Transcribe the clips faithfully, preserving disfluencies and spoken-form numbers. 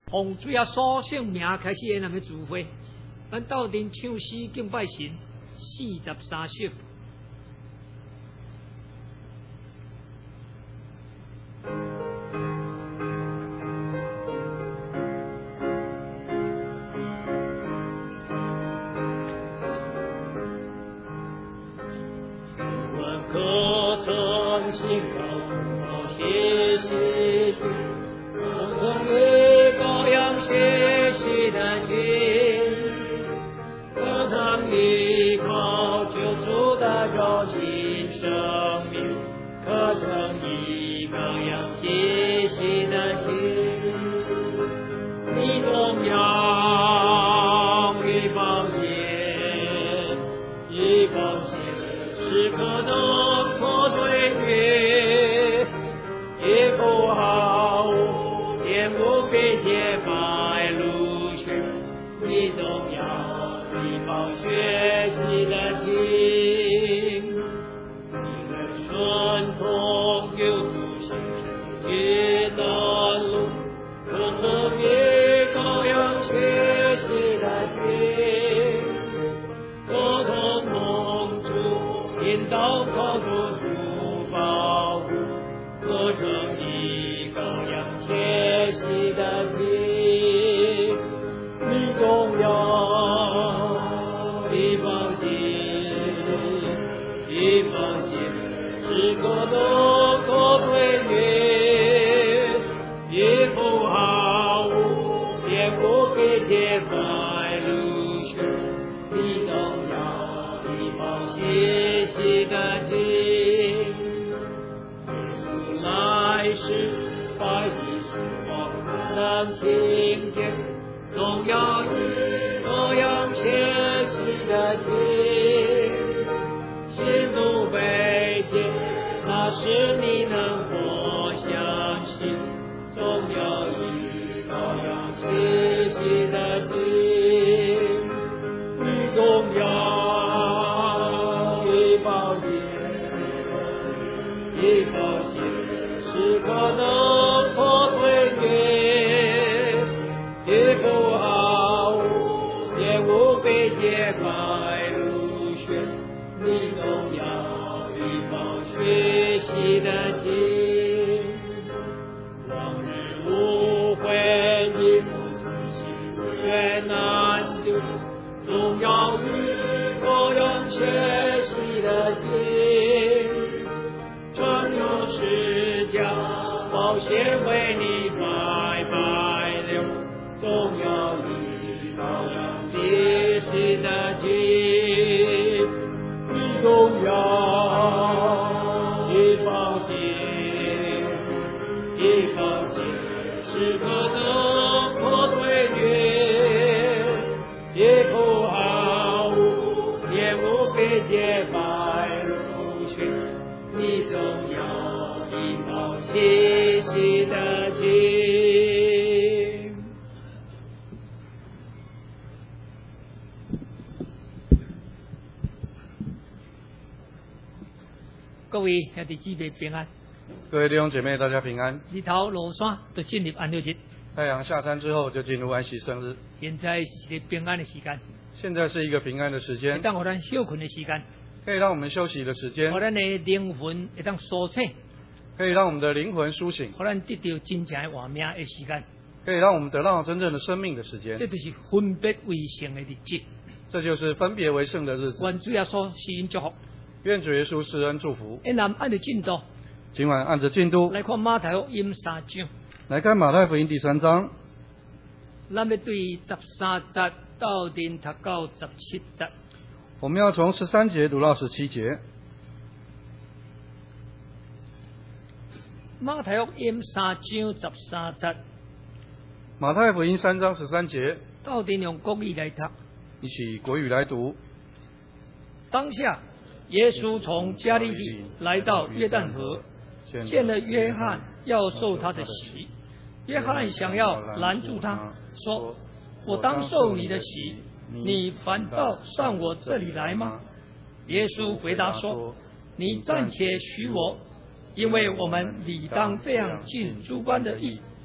奉主耶稣圣名开始咱们聚会，咱斗阵唱诗敬拜神，四十三首。各位兄弟姊妹平安， 各位弟兄姐妹大家平安。 日头落山就进入安息日， 太阳下山之后就进入安息生日。 现在是一个平安的时间， 现在是一个平安的时间， 会当互咱休困的时间， 可以让我们休息的时间， 互咱的灵魂会当苏醒， 可以让我们的灵魂苏醒， 互咱得到真正的活命的时间， 可以让我们得到真正的生命的时间。 这就是分别为圣的日子， 这就是分别为圣的日子。 愿主耶稣施恩祝福。 愿主耶稣施恩祝福。 咱们按着进度， 今晚按着进度来看马太福音三章。 来看马太福音第三章。 咱要对十三节到顶读到十七节。 我们要从十三节读到十七节。 马太福音三章十三节。 马太福音三章十三节。 到顶用国语来读。 一起国语来读。 当下。耶稣从加利利来到约旦河，见了约翰，要受他的洗。约翰想要拦住他，说：“我当受你的洗，你反倒上我这里来吗？”耶稣回答说：“你暂且许我，因为我们理当这样尽诸般的义。”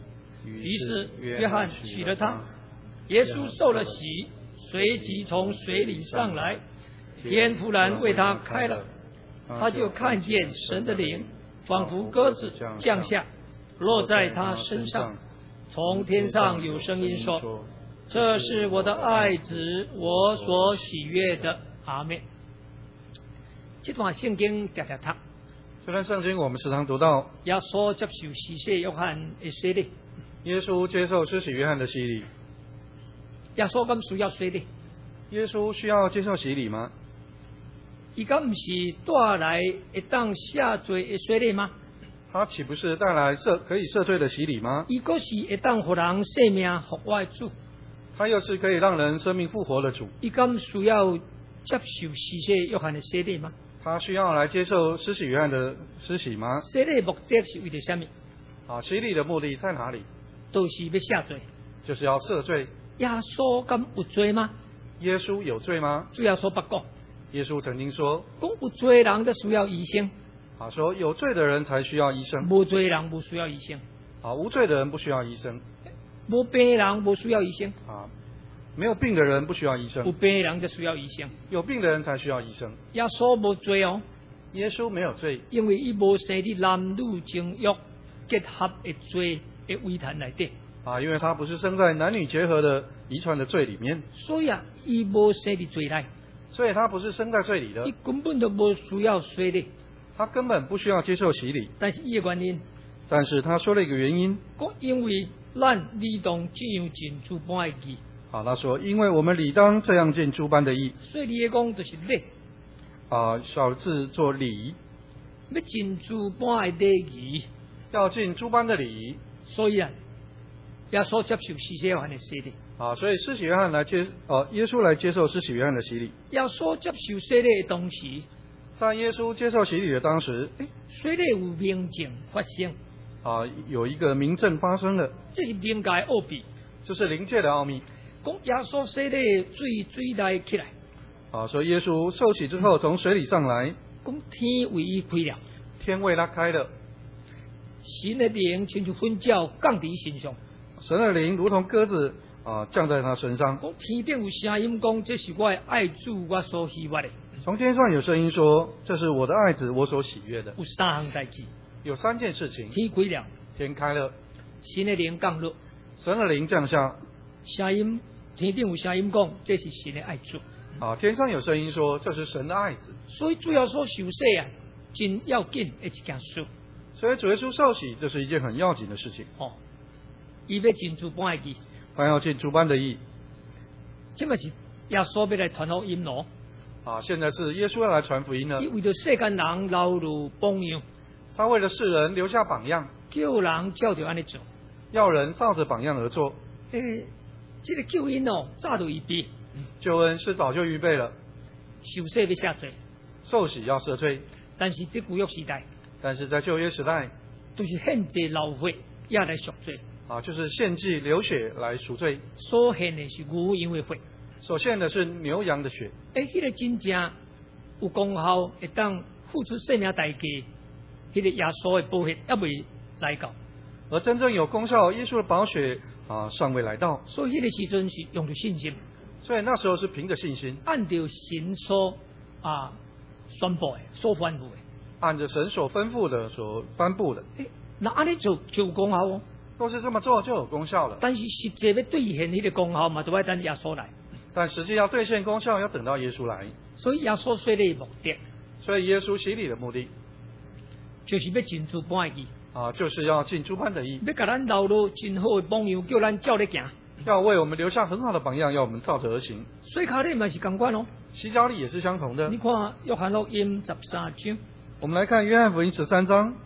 于是约翰娶了她。耶稣受了洗，随即从水里上来，天突然为他开了，他就看见神的灵仿佛鸽子降下，落在他身上。从天上有声音说：这是我的爱子，我所喜悦的。阿们。这段圣经常常读， 这段圣经我们时常读到， 耶稣接受施洗约翰的洗礼。 耶稣接受施洗约翰的洗礼。 耶稣咁需要洗礼？ 耶稣需要接受洗礼吗？ 伊咁唔是带来会当下罪的洗礼吗？ 他岂不是带来赦可以赦罪的洗礼吗？ 伊个是会当互人生命复活的主。 他又是可以让人生命复活的主。 伊咁需要接受施洗约翰的洗礼吗？ 他需要来接受施洗约翰的施洗吗？ 洗礼目的是为了什么？ 啊，洗礼的目的在哪里？ 都是要下罪， 就是要赦罪。 耶稣咁有罪吗？ 耶稣有罪吗？ 主耶稣不讲。 耶稣曾经说， 讲有罪人就需要医生。 啊，说有罪的人才需要医生。 无罪人不需要医生。 啊，无罪的人不需要医生。 无病人不需要医生。 啊，没有病的人不需要医生。 有病人就需要医生。 有病的人才需要医生。 耶稣无罪哦。 耶稣没有罪， 因为伊无生伫男女情欲结合的罪的遗传内底。 啊，因为他不是生在男女结合的遗传的罪里面， 所以啊，伊无生伫罪内， 所以他不是生在罪里的， 伊根本就无需要洗礼， 他根本不需要接受洗礼。 但是伊的原因， 但是他说了一个原因， 讲因为咱理当这样尽诸般的义。 好，他说，因为我们理当这样尽诸般的义。 所以你的讲就是礼。 啊，小字做礼， 要尽诸般的礼仪， 要尽诸般的礼仪。 所以啊，耶稣接受施洗约翰的洗礼。 啊，所以施洗约翰来接，呃，耶稣来接受施洗约翰的洗礼。 耶稣接受洗礼的同时， 在耶稣接受洗礼的当时， 洗礼有明证发生。 啊，有一个明证发生了， 这是灵界奥秘， 这是灵界的奥秘。 讲耶稣洗礼水水内起来。 啊，所以耶稣受洗之后从水里上来， 讲天为伊开了， 天为他开了， 神的灵亲像粉鸟降伫身上， 神的灵如同鸽子啊降在他身上。 讲天顶有声音讲，这是我的爱子，我所喜悦的。 从天上有声音说，这是我的爱子，我所喜悦的。 有三项代志， 有三件事情： 天开了， 天开了， 神的灵降落， 神的灵降下， 声音天顶有声音讲，这是神的爱子。 啊，天上有声音说，这是神的爱子。所以主要所受洗啊，真要紧的一件事。 所以主耶稣受洗，这是一件很要紧的事情。 哦，伊要尽诸般的义， 他要尽诸般的义。 这么是耶稣要来传福音咯。 啊，现在是耶稣要来传福音了。 伊为着世间人留路榜样， 他为了世人留下榜样， 叫人照着安尼做， 要人照着榜样而做。 诶，这个救恩哦，早就预备。 救恩是早就预备了， 受洗要下罪， 受洗要赦罪。 但是在古约时代， 但是在旧约时代， 就是献祭流血也来赎罪。 啊，就是献祭流血来赎罪。 所献的是牛羊的血， 所献的是牛羊的血。 诶，迄、那个真正有功效，会当付出生命代价，迄、那个耶稣的宝血还未来到。 而真正有功效，耶稣的宝血啊尚未来到。 所以迄个时阵是用着信心。 所以那时候是凭着信心， 按照神所啊宣布的、所吩咐的， 按着神所吩咐的、所颁布的。 诶，那安尼做就有功效哦。 若是这么做，就有功效了。 但是实际要兑现迄个功效嘛，就要等耶稣来。 但实际要兑现功效，要等到耶稣来。 所以耶稣洗礼的目的， 所以耶稣洗礼的目的， 就是要尽诸般的义啊，就是要尽诸般的义， 要给咱留落真好的榜样，叫咱照咧行。 要为我们留下很好的榜样，要我们照着而行。 水卡里嘛是同款哦， 洗脚礼也是相同的。 你看约翰福音十三章， 我们来看约翰福音十三章。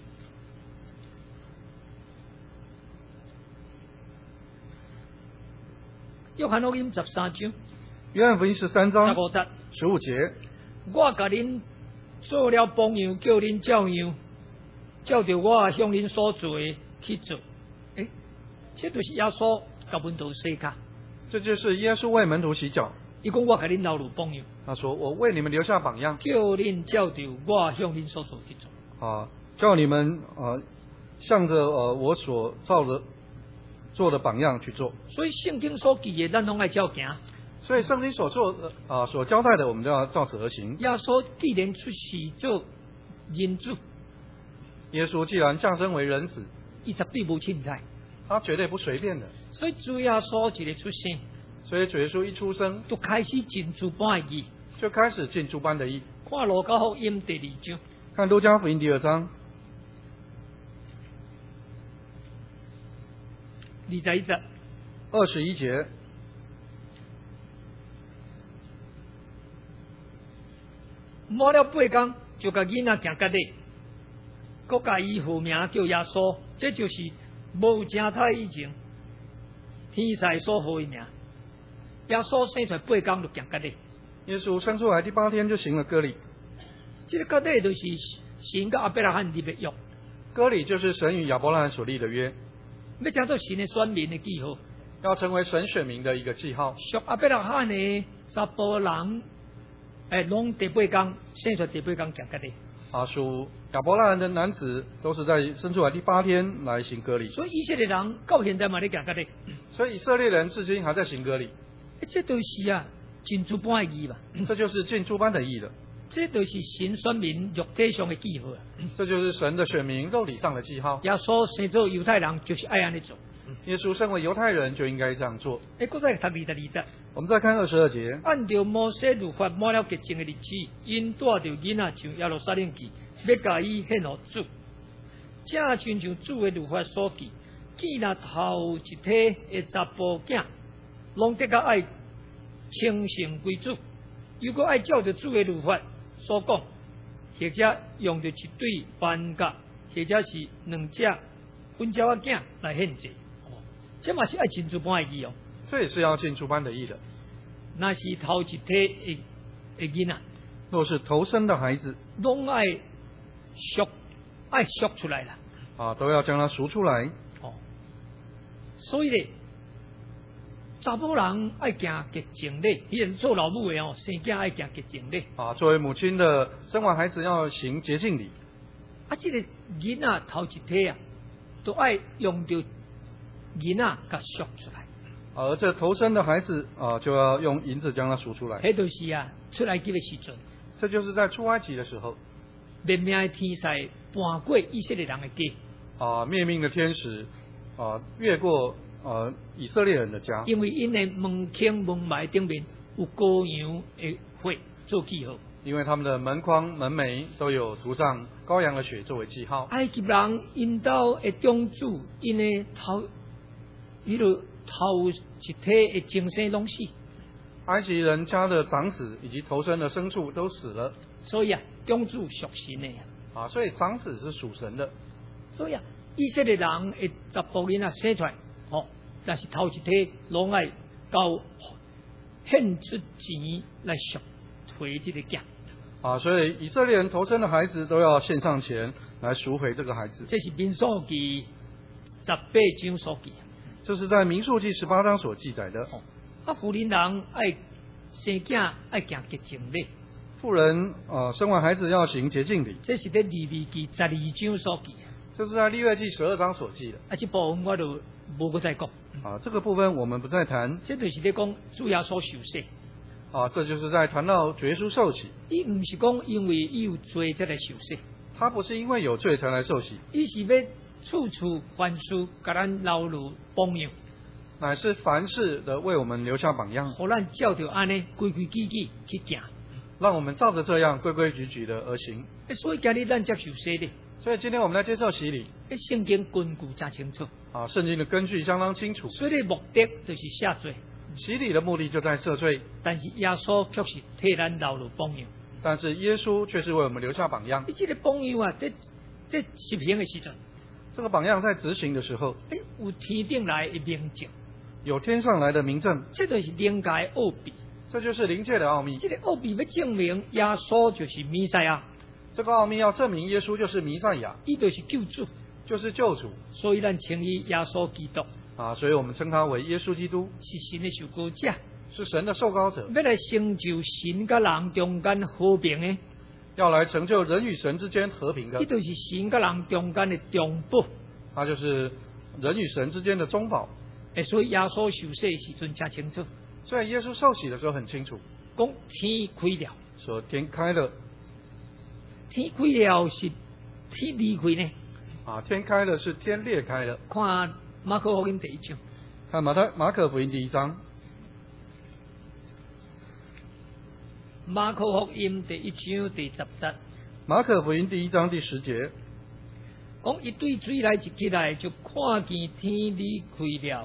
约翰福音十三章， 约翰福音十三章十五节， 十五节， 我甲恁做了榜样，叫恁照样，照着我向恁所做的去做。诶，这就是耶稣甲门徒洗脚。 这就是耶稣为门徒洗脚。 伊讲我甲恁留路榜样， 他说我为你们留下榜样， 叫恁照着我向恁所做去做。 啊，叫你们啊向着呃我所造的做的榜样去做。 所以圣经所记的，咱拢爱照行。 所以圣经所做的啊、呃、所交代的，我们就要照此而行。 耶稣既然出世做人子， 耶稣既然降生为人子， 伊绝对无凊彩， 他绝对不随便的。 所以主耶稣一个出生， 所以主耶稣一出生就开始尽诸般的义。 就开始尽诸般的义。 看路加福音第二章， 看路加福音第二章二十一节， 二十一节。 满了八天，就甲囡仔行隔里，国家伊号名叫耶稣，这就是无正太以前天使所号的名。耶稣生出来八天就行隔里， 耶稣生出来第八天就行了割礼。 这个隔里就是神甲亚伯拉罕立的约， 割礼就是神与亚伯拉罕所立的约， 要叫做神的选民的记号， 要成为神选民的一个记号。 属亚伯拉罕的查甫人，诶，拢第八天生出来第八天行隔里。 啊，属亚伯拉罕的男子都是在生出来第八天来行割礼。 所以以色列人到现在嘛咧行隔里， 所以以色列人至今还在行割礼。 这就是啊，尽诸般的义吧。 这就是尽诸般的义了。 这就是神选民肉体上的记号啊！ 这就是神的选民肉体上的记号。 耶稣生做犹太人，就是爱安尼做。 耶稣身为犹太人就应该这样做。 诶，搁再读二十二节。 我们再看二十二节。 按照摩西律法满了洁净的日子，因带着囡仔上耶路撒冷去，要甲伊献互主。正亲像主的律法所记，既若头一体的查甫囝，拢得甲爱称圣归主。如果爱照着主的律法所讲，或者用着一对斑鴿，或者是两只粉鸟仔囝来献祭，这嘛是爱尽诸般的义哦。 这也是要尽诸般的义的。 那是头一体的的囡仔， 若是头生的孩子， 拢爱赎，爱赎出来了啊，都要将它赎出来。 哦，所以咧，查某人爱行洁净礼，伊人做老母的哦，生囝爱行洁净礼。 啊，作为母亲的，生完孩子要行洁净礼。 啊，这个囡仔头一体啊，都爱用着囡仔甲赎出来。 而这头生的孩子啊，就要用银子将它赎出来。 迄就是啊，出来记的时阵， 这就是在出埃及的时候， 灭命的天使搬过以色列人的家。 啊，灭命的天使啊，越过呃以色列人的家， 因为因的门框门楣顶面有羔羊的血做记号。 因为他们的门框门楣都有涂上羔羊的血作为记号。 埃及人因兜的长子，因的头，迄个头一体的精生拢死。 埃及人家的长子以及头生的牲畜都死了。 所以啊，长子属神的啊，所以长子是属神的。 所以啊，以色列人的查甫囡仔生出来，哦，但是头一体拢爱交献出钱来赎回这个囝。 啊，所以以色列人头生的孩子都要献上钱来赎回这个孩子。 这是民数记十八章所记。 这是在民数记十八章所记载的。 哦，啊，妇人人爱生囝爱行洁净礼。 妇人呃生完孩子要行洁净礼。 这是在利未记十二章所记。 这是在利未记十二章所记的。 啊，这部分我就无搁再讲。 啊，这个部分我们不再谈。 这就是在讲主耶稣受洗。 啊，这就是在谈到主耶稣受洗。 伊唔是讲因为伊有罪才来受洗， 他不是因为有罪才来受洗， 伊是要处处凡事甲咱老路榜样， 乃是凡事的为我们留下榜样， 互咱照着安尼规规矩矩去行， 让我们照着这样规规矩矩的而行。 所以今日咱接受洗礼， 所以今天我们来接受洗礼。 圣经根据真清楚。 啊，圣经的根据相当清楚。 洗礼目的就是赦罪。 洗礼的目的就在赦罪， 但是耶稣却是替咱留路榜样。 但是耶稣却是为我们留下榜样。 你这个榜样啊，在在实行的时阵， 这个榜样在执行的时候， 诶，有天顶来的明证， 有天上来的明证， 这就是灵界奥秘。 这就是灵界的奥秘。 这个奥秘要证明耶稣就是弥赛亚， 这个奥秘要证明耶稣就是弥赛亚， 伊就是救主， 就是救主。 所以咱称伊耶稣基督。 啊，所以我们称他为耶稣基督， 是神的受膏者， 是神的受膏者， 要来成就神甲人中间和平的， 要来成就人与神之间和平的。 这就是神甲人中间的中保， 他就是人与神之间的中保。 诶，所以耶稣受洗的时阵真清楚， 所以耶稣受洗的时候很清楚， 讲天开了， 说天开了， 天开了是天离开呢。 啊，天开了是天裂开了。 看马可福音第一章， 看马太马可福音第一章， 马可福音第一章第十节， 马可福音第一章第十节， 讲一对水来一起来，就看见天离开了。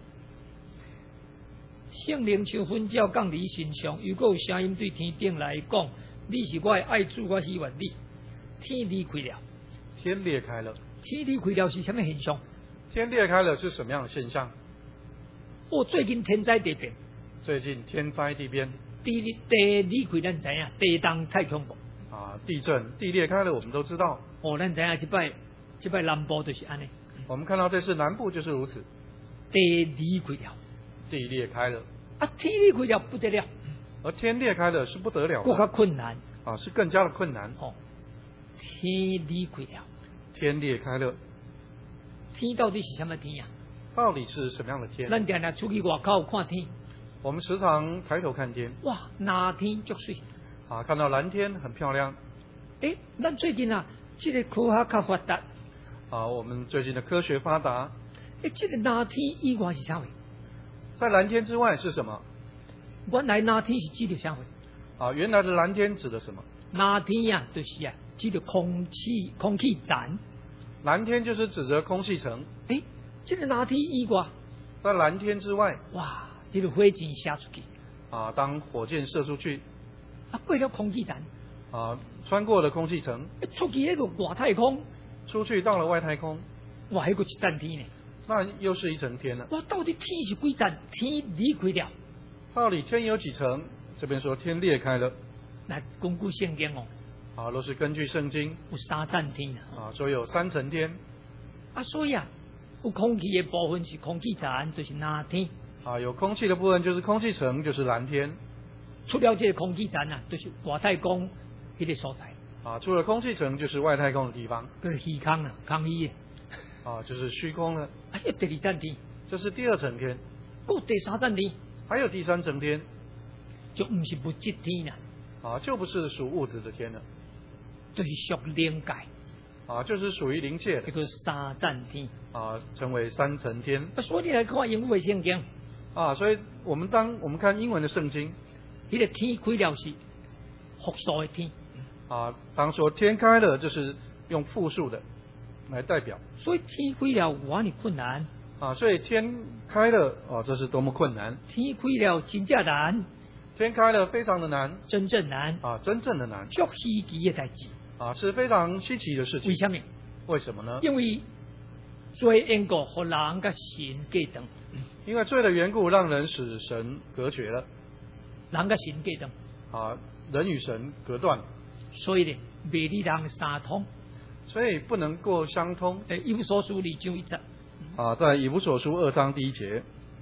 圣灵像粉照降伫身上，又有声音对天顶来讲：你是我的爱子，我喜欢你。天离开了， 天裂开了。 天离开了是什么现象？ 天裂开了是什么样的现象？ 哦，最近天灾地变， 最近天灾地变， 地地离开咱知影，地动太恐怖。 啊，地震地裂开了，我们都知道。 哦，咱知影即摆即摆南部就是安尼， 我们看到这次南部就是如此， 地离开了， 地裂开了， 啊，天离开了不得了， 而天裂开了是不得了更加的， 困难。 啊，是更加的困难。 哦，天离开了， 天裂开了， 天到底是什么天呀、 到底是什么样的天？ 咱定定出去外口看天， 我们时常抬头看天， 哇，蓝天足水。 啊，看到蓝天很漂亮。 诶，咱最近啊，这个科学较发达， 啊，我们最近的科学发达， 诶，这个蓝天以外是啥货？ 在蓝天之外是什么？ 原来蓝天是指着啥货？ 啊，原来的蓝天指的什么？ 蓝天呀、啊，就是啊，指着空气空气站。 蓝天就是指着空气层， 诶，这个蓝天以外， 在蓝天之外， 哇，这个火箭射出去， 啊，当火箭射出去， 啊，过了空气站， 啊，穿过了空气层， 一出去那个外太空， 出去到了外太空， 哇，还个一站天呢。 那又是一层天了。 哇，到底天是几站？天离开了。 到底天有几层？这边说天裂开了， 那根据圣经哦， 啊，都是根据圣经， 有三站天啊。 啊，说有三层天， 啊，所以啊，有空气的部分是空气站，就是蓝天。 啊，有空气的部分就是空气层，就是蓝天， 除了这个空气站啊，就是外太空迄个所在， 啊，除了空气层就是外太空的地方， 就是虚空啊，空气的。 啊，就是虚空了， 啊，一第二站天， 这是第二层天， 过第三站天， 还有第三层天， 就不是物质天啦， 啊，就不是属物质的天了， 就是属灵界， 啊，就是属于灵界的， 那个三站天。 啊，成为三层天， 啊，所以你来看英文的圣经， 啊，所以我们当我们看英文的圣经， 迄个天开了是复数的天， 啊，当说天开了，就是用复数的来代表， 所以天开了有安尼困难， 啊，所以天开了，哦，这是多么困难， 天开了真正难， 天开了非常的难， 真正难， 啊，真正的难， 足稀奇的代志。 啊，是非常稀奇的事情。 为什么？ 为什么呢？ 因为罪因果和人甲神隔断， 因为罪的缘故，让人使神隔绝了， 人甲神隔断， 啊，人与神隔断， 所以呢，未理人三通。 所以不能够相通。 诶，以弗所书二章一节， 啊，在以弗所书二章第一节，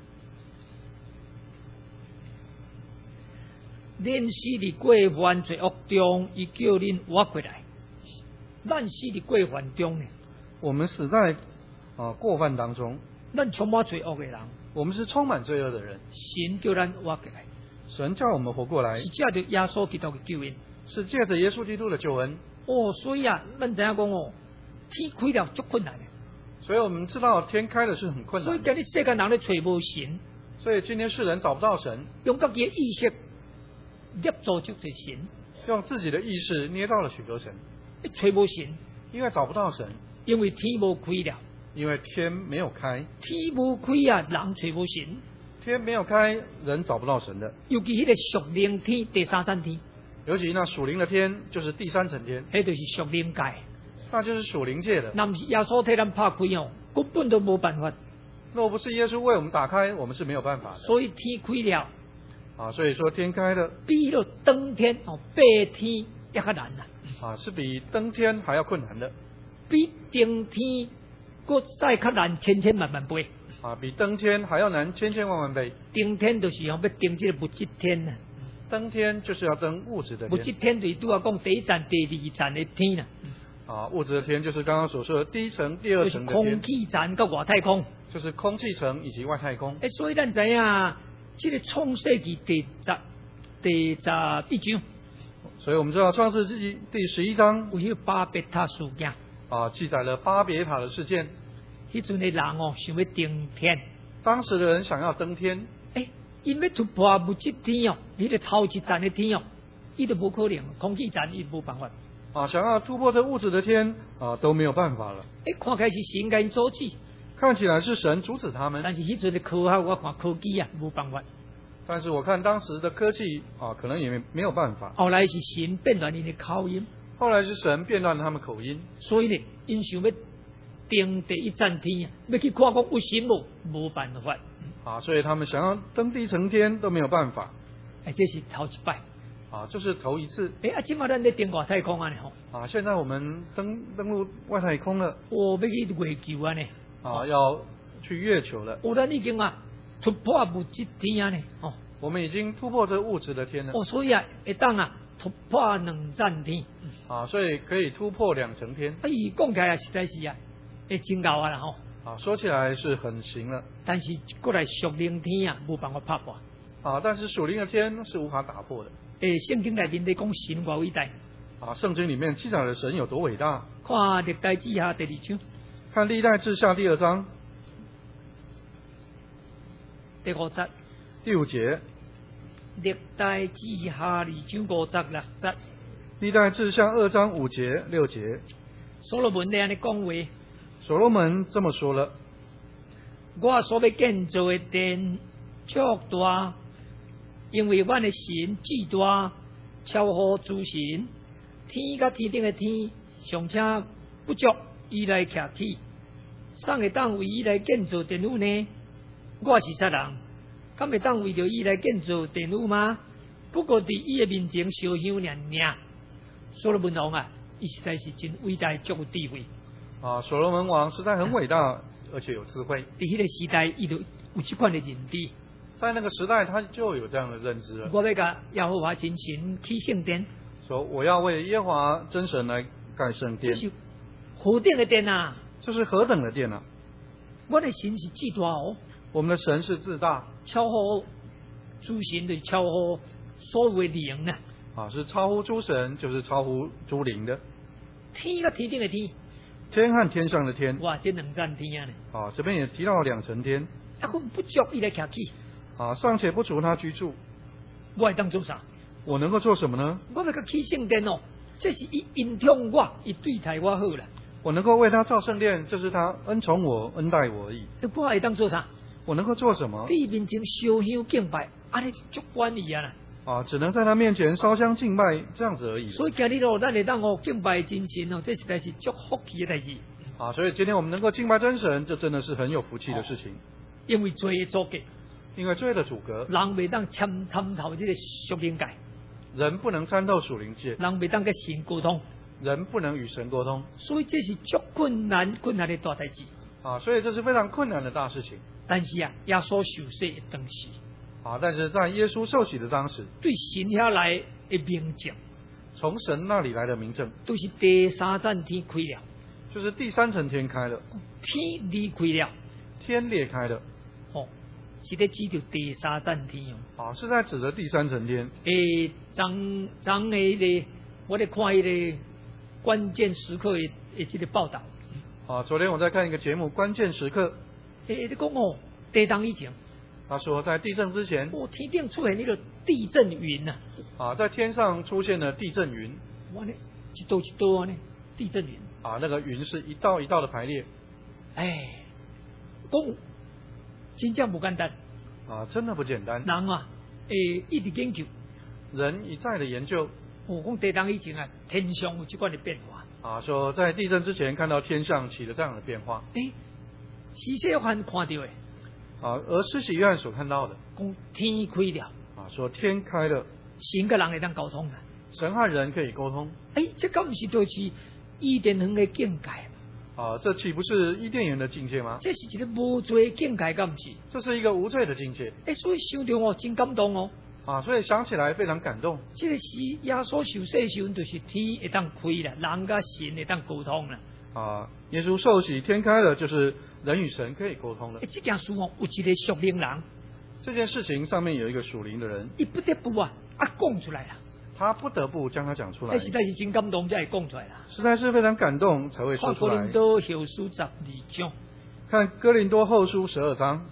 恁死伫过犯罪恶中，伊叫恁活过来。咱死伫过犯中呢， 我们死在啊过犯当中， 咱充满罪恶的人， 我们是充满罪恶的人， 神叫咱活过来， 神叫我们活过来， 是借着耶稣基督的救恩。 是借着耶稣基督的救恩。 哦，所以啊，咱知影讲哦，天开了足困难的， 所以我们知道天开了是很困所以难的， 今日世间人咧找无神， 所以今天世人找不到神， 用家己的意识捏造足侪神， 用自己的意识捏造了许多神， 找无神， 因为找不到神， 因为天无开了， 因为天没有开， 天无开啊，人找无神。 天没有开，人找不到神的。 尤其迄个属灵天第三层天， 尤其那属灵的天，就是第三层天， 迄就是属灵界。 那就是属灵界的。 那不是耶稣替咱拍开哦，根本都无办法。 若不是耶稣为我们打开，我们是没有办法的。 所以天开了， 啊，所以说天开了， 比迄个登天哦，爬天也较难啦。 啊，是比登天还要困难的， 比登天搁再较难千千万万倍。 啊，比登天还要难千千万万倍。 登天就是要要登这个物质天呐， 登天就是要登物质的物质天， 天就是拄啊讲第一站、第二站的天啦。 啊，物质的天就是刚刚所说的第一层、第二就是层的天空，气站跟外太空。 就是空气层以及外太空。 诶，所以咱知影，这个创世纪第十第十一章， 所以我们知道创世纪第十一章有迄个巴别塔事件。 啊，记载了巴别塔的事件。 迄阵的人哦，想要登天， 当时的人想要登天， 诶，因要突破物质天哦，你个头一站的天哦，伊都无可能，空气站伊无办法。 啊，想要突破这物质的天啊，都没有办法了。 诶，看起来是神甲因阻止， 看起来是神阻止他们， 但是迄阵的科学，我看科技啊，无办法。 但是我看当时的科技啊，可能也没没有办法。 后来是神变乱因的口音， 后来是神变乱他们口音， 所以呢，因想要登第一站天啊，要去看讲有神无，无办法。 啊，所以他们想要登第一层天都没有办法。 哎，这是头一摆。 啊，这是头一次。 哎，啊，今嘛咱在登外太空啊呢吼。 啊，现在我们登登陆外太空了。 我要去月球啊呢。 啊，要去月球了。 我咱已经啊突破物质天啊呢。哦。 我们已经突破这物质的天了。 哦，所以啊，会当啊突破两站天。 啊，所以可以突破两层天。 啊，伊讲起来实在是啊，会真够啊啦吼。 啊，说起来是很行了。 但是过来属灵天啊，无办法拍破。 啊，但是属灵的天是无法打破的。 诶，圣经内面在讲神偌伟大。 啊，圣经里面记载了神有多伟大。 看历代志下第二章。 看历代志下第二章第五节。 第五节。 历代志下二章五节六节。 历代志下二章五节六节。 所罗门在安尼讲话。 所罗门这么说了： 我所要建造的殿足大，因为阮的神至大，超乎诸神。天甲天顶的天，尚且不足伊来徛起，谁会当为伊来建造殿宇呢？我是啥人？敢会当为着伊来建造殿宇吗？不过伫伊的面前烧香尔尔。所罗门王啊，伊实在是真伟大，足有智慧。 啊，所罗门王实在很伟大，而且有智慧。 伫迄个时代，伊就有这款的认知。 在那个时代，他就有这样的认知了。 我要甲耶和华真神起圣殿， 说我要为耶和华真神来盖圣殿。 这是何等的殿啊！ 这是何等的殿啊！ 我的神是至大哦， 我们的神是自大， 超乎诸神的，超乎所有的灵啊！ 啊，是超乎诸神，就是超乎诸灵的。 天甲天顶的天， 天和天上的天， 哇，这两站天啊呢！ 啊，这边也提到了两层天。 啊，我不足伊来徛起， 啊，尚且不足他居住， 我会当做啥？ 我能够做什么呢？ 我要甲起圣殿哦，这是伊恩宠我，伊对待我好啦。 我能够为他造圣殿，这是他恩宠我、恩待我而已。 我会当做啥？ 我能够做什么？ 伫面前烧香敬拜，安尼足管伊啊啦。 啊，只能在他面前烧香敬拜，这样子而已。 所以今日哦，咱会当哦敬拜真神哦，这实在是足福气的代志。 啊，所以今天我们能够敬拜真神，这真的是很有福气的事情。 因为罪的阻隔， 因为罪的阻隔， 人袂当参参透这个属灵界， 人不能参透属灵界， 人袂当跟神沟通， 人不能与神沟通。 所以这是足困难困难的大代志。 啊，所以这是非常困难的大事情。 但是啊，耶稣受洗的当时， 啊，但是在耶稣受洗的当时， 对神遐来的明证， 从神那里来的明证， 都是第三站天开了， 就是第三层天开了， 天离开了， 天裂开了。 哦，是在指着第三站天哦。 啊，是在指的第三层天。 诶，张张诶个，我咧看迄个关键时刻的的这个报道。 啊，昨天我在看一个节目《关键时刻》， 诶，你讲哦，地震以前， 他说在地震之前， 哦，天顶出现那个地震云呐、 啊，在天上出现了地震云。 哇呢，一道一道啊呢，地震云。 啊，那个云是一道一道的排列。 哎，讲真正不简单。 啊，真的不简单。 人啊，诶，一直研究， 人一再的研究。 哦，讲地震以前啊，天上有这款的变化。 啊，说在地震之前看到天上起了这样的变化。 诶，施洗约翰看到的。 啊，而施洗约翰所看到的， 讲天开了。 啊，说天开了， 神跟人会当沟通的。 神和人可以沟通。 诶，这敢不是就是伊甸园的境界？ 啊，这岂不是伊甸园的境界吗？ 这是一个无罪的境界，敢不是？ 这是一个无罪的境界。 诶，所以想到哦，真感动哦。 啊，所以想起来非常感动。 这个是耶稣受洗的时候，就是天会当开啦，人甲神会当沟通啦。 啊，耶稣受洗，天开了，就是人与神可以沟通了。 这件事哦，有一个属灵人， 这件事情上面有一个属灵的人， 伊不得不啊啊讲出来啦。 他不得不将它讲出来。 那实在是真感动，才会讲出来啦。 实在是非常感动才会说出来。 看哥林多后书十二章， 看哥林多后书十二章。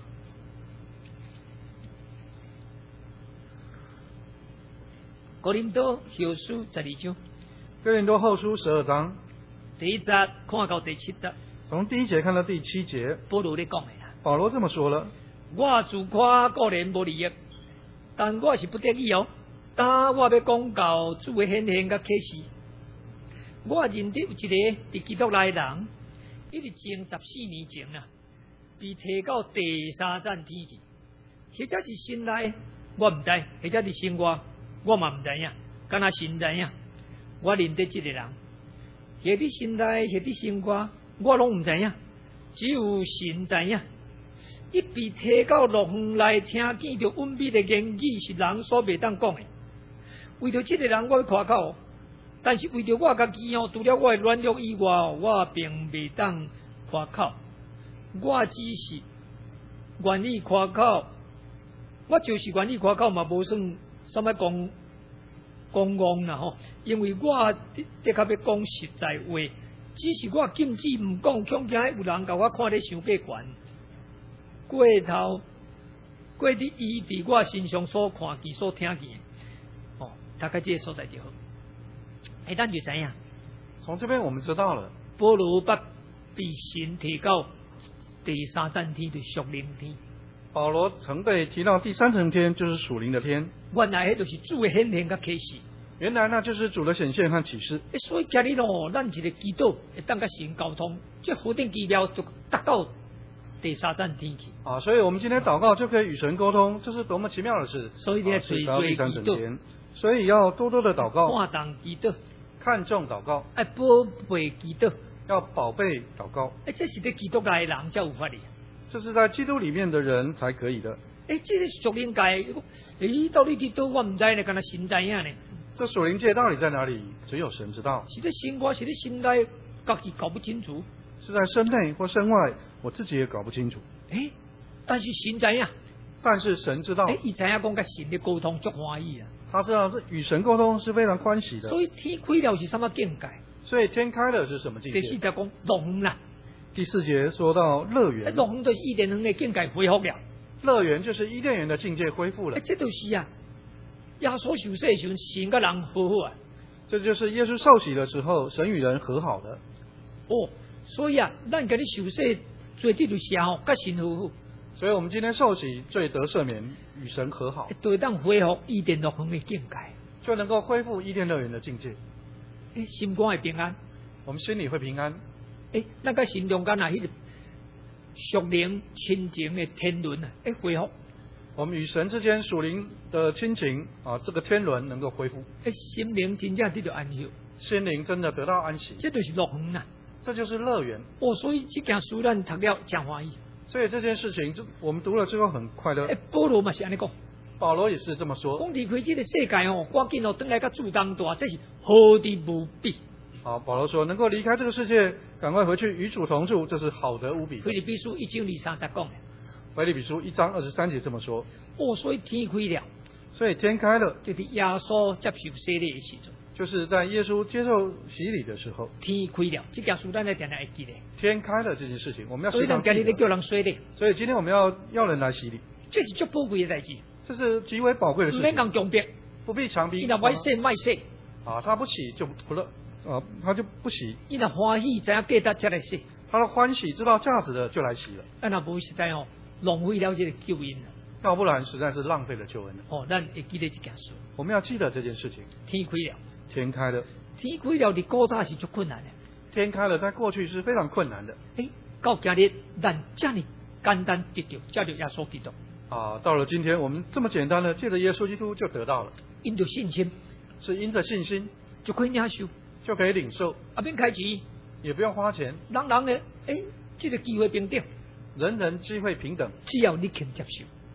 哥林多后书十二章， 哥林多后书十二章第一节看到第七节， 从第一节看到第七节， 保罗咧讲的啦。 保罗这么说了： 我自夸个人无利益，但我是不得已哦。当我要讲到主的显现甲启示，我认得有一个伫基督内的人，一直前十四年前啊，被提到第三站天去，或者是心内我唔知，或者是心外我嘛唔知影，敢若神知影。我认得这个人，或伫心内，或伫心外，我拢唔知影，只有神知影。一被提到乐园内，听见着温美的言语是人所袂当讲的。为着这个人，我要夸口，但是为着我家己哦，除了我的软弱以外，我并袂当夸口。我只是愿意夸口，我就是愿意夸口嘛，无算什么讲讲讲啦吼。因为我的的确要讲实在话，只是我禁止唔讲，恐惊有人甲我看得伤过悬。过头过伫伊伫我身上所看见、所听见，哦，大概这个所在就好。哎，咱就知影， 从这边我们知道了， 保罗把被神提到第三层天，就是属灵天。 保罗曾被提到第三层天，就是属灵的天。 原来迄就是主的显现甲启示。 原来那就是主的显现和启示。 诶，所以今日咯，咱一个祈祷会当甲神沟通，这何等奇妙，就达到第三层天去。 啊，所以我们今天祷告就可以与神沟通，这是多么奇妙的事！ 所以你要多到第多祈祷， 三层天，所以要多多的祷告， 看重祈祷， 看重祷告， 爱宝贝祈祷。 要宝贝祷告。 诶，这是咧基督内的人才有法的。 这是在基督里面的人才可以的。 诶，这个属灵界，诶，到底祈祷我唔知呢，敢若神知影呢。 这属灵界到底在哪里？只有神知道。 是咧心外，是咧心内，家己搞不清楚。 是在身内或身外，我自己也搞不清楚。 诶，但是神知影。 但是神知道。 诶，伊知影讲甲神的沟通足欢喜啊。 他知道这与神沟通是非常欢喜的。 所以天开了是什么境界？ 所以天开了是什么境界？ 第四节讲乐园啦。 第四节说到乐园。 乐园就是伊甸园的境界恢复了。 乐园就是伊甸园的境界恢复了。 诶，这就是啊，耶稣受洗的时候，神甲人和好啊。 这就是耶稣受洗的时候，神与人和好的。 哦，所以啊，咱今日受洗做这就是啊，甲神和好。 所以我们今天受洗，罪得赦免，与神和好， 就会当恢复伊甸乐园的境界， 就能够恢复伊甸乐园的境界。 诶，心肝会平安， 我们心里会平安。 诶，咱甲神中间啊，迄个属灵亲情的天伦啊，诶，恢复。 我们与神之间属灵的亲情啊，这个天伦能够恢复， 诶，心灵真正得到安息， 心灵真的得到安息， 这就是乐园啊。 这就是乐园。 哦，所以这件书咱读了真欢喜。 所以这件事情，就我们读了之后很快乐。 诶，保罗嘛是安尼讲， 保罗也是这么说。 讲离开这个世界哦，赶紧哦，转来甲主当大，这是好的无比。 好，保罗说能够离开这个世界，赶快回去与主同住，这是好得无比的。 腓立比书一章二三十讲的。 腓立比书一章二十三节这么说。 哦，所以天开了， 所以天开了， 就是耶稣接受洗礼的时阵， 就是在耶稣接受洗礼的时候， 天开了。这件事咱来定定会记得。 天开了这件事情，我们要所以咱今日咧叫人洗礼。 所以今天我们要要人来洗礼， 这是足宝贵的代志。 这是极为宝贵的事情。 唔免讲强迫， 不必强逼。 伊若歹洗歹洗。 啊，他不洗就不乐，啊，他就不洗。 伊若欢喜，知影价值才来洗。 他的欢喜知道价值的就来洗了。 啊，若无实在哦，浪费了这个救恩了。 要不然实在是浪费了救恩了。 哦，咱会记得这件事。 我们要记得这件事情。 天开了， 天开了， 天开了，伫古早是足困难的。 天开了，在过去是非常困难的。 诶，到今日咱这么简单得到，借着耶稣基督。 啊，到了今天，我们这么简单的借着耶稣基督就得到了。 因着信心， 是因着信心就可以领受， 就可以领受， 啊，免开钱， 也不用花钱， 人人的诶，这个机会平等， 人人机会平等， 只要你肯接受。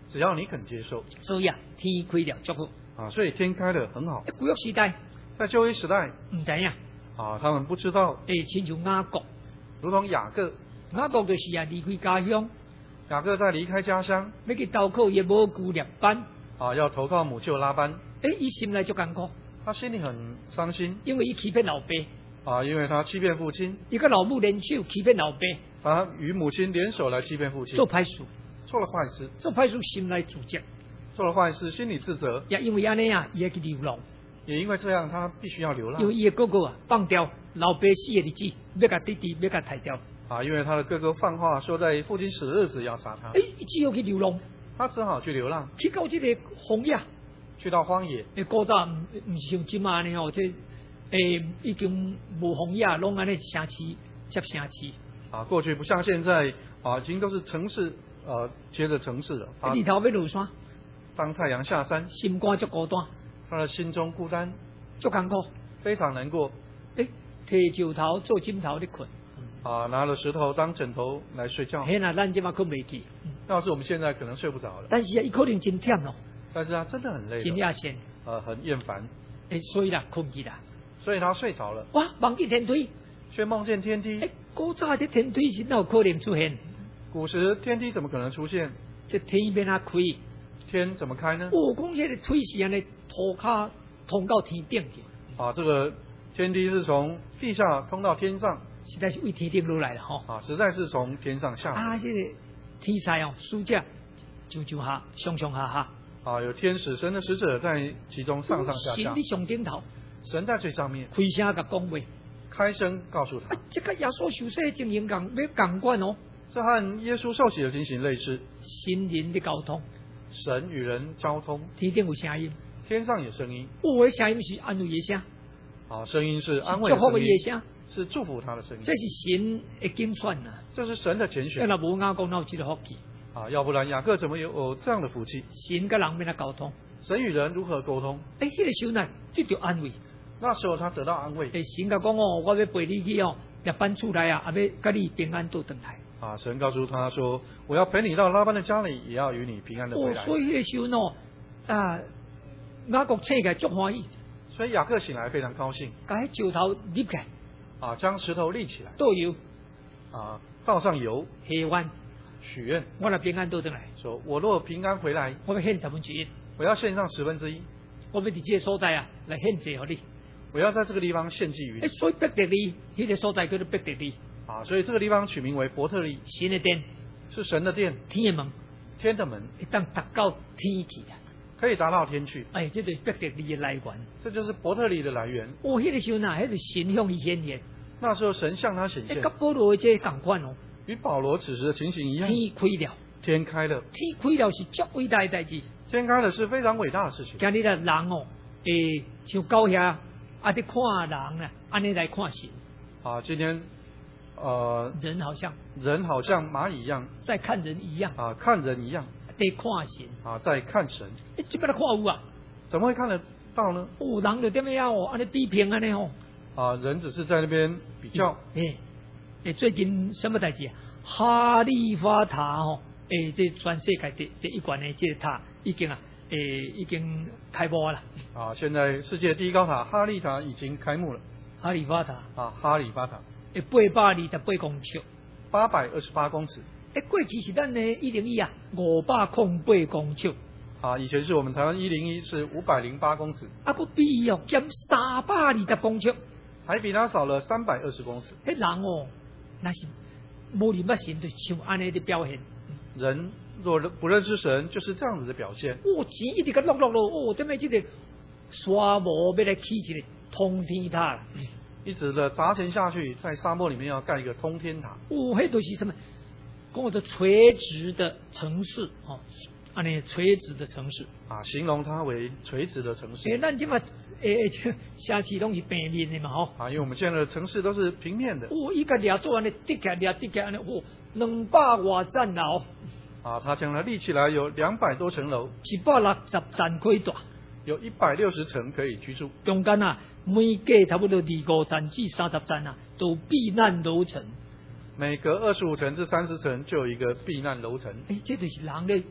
只要你肯接受所以啊，天开了足好。 啊，所以天开了很好。 古约时代在旧约时代唔知影， 啊，他们不知道， 诶，亲像雅各， 如同雅各， 雅各就是啊离开家乡， 雅各在离开家乡要去投靠伊母舅列班， 啊，要投靠母舅拉班， 诶，伊心内足艰苦， 他心里很伤心因为伊欺骗老爸， 啊，因为他欺骗父亲， 伊个老母联手欺骗老爸， 他与母亲联手来欺骗父亲， 做歹事， 做了坏事， 做歹事心内自责， 做了坏事心里自责， 也因为安尼啊，伊要去流浪， 也因为这样他必须要流浪因为伊的哥哥啊放掉老爸死的日子，要甲弟弟要甲抬掉， 啊，因为他的哥哥放话说在父亲死的日子要杀他， 诶，伊只好去流浪， 他只好去流浪， 去到这个荒野。 去到荒野。 诶，古早唔唔是像即马呢吼，这诶已经无荒野，拢安尼城市接城市。 啊，过去不像现在啊，已经都是城市呃接着城市了。啊日头要落山， 当太阳下山， 心肝足孤单， 他的心中孤单， 足艰苦。 非常难过。 诶，摕石头做枕头咧困。 啊，拿了石头当枕头来睡觉。 嘿呐，咱即马困袂去。 要是我们现在可能睡不着了。 但是啊，伊可能真忝咯， 但是他真的很累了， 真夜线。 呃，很厌烦， 诶，所以啦，困去啦。 所以他睡着了， 哇，梦见天梯。 却梦见天梯。 诶，古早这天梯是哪有可能出现？ 古时天梯怎么可能出现？ 这天边啊开， 天怎么开呢？ 哦，讲这个梯是安尼涂骹通到天顶去。 啊，这个天梯是从地下通到天上， 实在是为天顶落来了吼。 啊，实在是从天上下来。 啊，这个天使哦，使者上上下，上上下下。 啊，有天使神的使者在其中上上下下神。伫上顶头， 神在最上面， 开声甲讲话。 开声告诉他。 啊，这个耶稣受洗的情形共要共款哦。 这和耶稣受洗的情形类似。 神人的交通， 神与人交通， 天顶有声音， 天上有声音。 有的声音是安慰的声， 啊，声音是安慰祝福的声音， 的声， 是祝福他的声音。 这是神的拣选呐。 这是神的拣要选。 若无雅各哪有这个福气？ 啊，要不然雅各怎么有有这样的福气？ 神甲人要来沟通， 神与人如何沟通？ 诶，迄个时候呢，得到安慰。 那时候他得到安慰。 诶，神甲讲哦，我要陪你去哦，入班厝内啊，也要甲你平安倒转来。 啊，神告诉他说：“我要陪你到拉班的家里，也要与你平安的回哦， 来。” 所以迄个时候呢，啊，雅各醒起来足欢喜， 所以雅各醒来非常高兴， 甲迄石头立起来， 啊，将石头立起来， 倒油啊，倒上油， 下愿， 许愿我若平安倒转来， 说：“我若平安回来， 我要献十分之一， 我要献上十分之一， 我要伫这个所在啊来献祭互你。 我要在这个地方献祭于诶， 你。 所以伯特利，迄、那个所在叫做伯特利，” 啊，所以这个地方取名为伯特利， 神的殿， 是神的殿， 天的门， 天的门， 会当达到天去啊！ 可以达到天去。 哎，这就是伯特利的来源。 这就是伯特利的来源。 哦，迄、那个时候呐，迄、那个神向伊显现， 那时候神向他显诶， 现甲，保罗的这共款哦， 与保罗此时的情形一样。 天开了， 天开了， 天开了是足伟大的代志。 天开了是非常伟大的事情。 今日的人哦，诶，像狗遐啊，伫看人啊，安尼来看神， 啊，今天呃， 人好像人好像蚂蚁一样在看人一样， 啊，看人一样在看神。 啊，在看神， 诶，即摆来看有啊， 怎么会看得到呢？ 哦，人就点样哦，安尼比拼安尼哦。 啊，人只是在那边比较。 诶诶，最近什么代志啊？哈利法塔吼，诶，这全世界第第一关的这个塔已经啊，诶，已经开幕啦。 啊，现在世界第一高塔哈利塔已经开幕了。 哈利法塔， 啊，哈利法塔诶，八百二十八公尺， 八百二十八公尺。 诶，过去是咱的一零一啊，五百空八公尺， 啊，以前是我们台湾一零一是五百零八公尺， 啊，佫比伊哦减三百二十公尺。 还比它少了三百二十公尺。 迄人哦，那是无认捌神，就像安尼的表现。 人若不认识神，就是这样子的表现。 哦，钱一直个落落落，哦，这么这个沙漠要来起一个通天塔啦。 一直的砸钱下去，在沙漠里面要盖一个通天塔。 哦，迄都是什么？跟我的垂直的城市哦，安尼垂直的城市。 啊，形容它为垂直的城市。 诶，咱即嘛诶，这城市拢是平面的嘛吼。 啊，因为我们现在的城市都是平面的。 哦，伊个掠做安尼，跌起来掠跌起来安尼，哦，两百外层楼， 啊，它将来立起来有两百多层楼， 一百六十层可以大。 有一百六十层可以居住。 中间啊，每隔差不多二五层至三十层啊，都避难楼层。 每隔二十五层至三十层就有一个避难楼层。 诶，这就是人咧